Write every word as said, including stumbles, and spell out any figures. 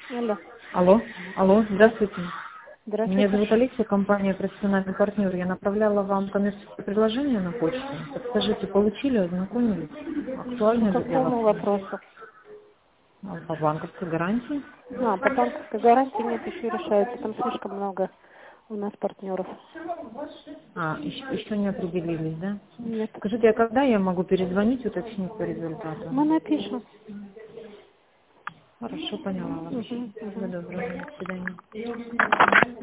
Алло. Алло, алло, здравствуйте. Меня Здравствуйте. зовут Алексия, компания «Профессиональный партнер». Я направляла вам коммерческое предложение на почту. Подскажите, получили, ознакомились? По Актуально ли для вас? какому вопросу? А, По банковской гарантии? А, по банковской гарантии нет, еще решается. Там слишком много у нас партнеров. А, еще, еще не определились, да? Нет. Скажите, а когда я могу перезвонить, уточнить по результату? Мы напишем. Хорошо, поняла вас. Угу, Всего угу. доброго, до свидания.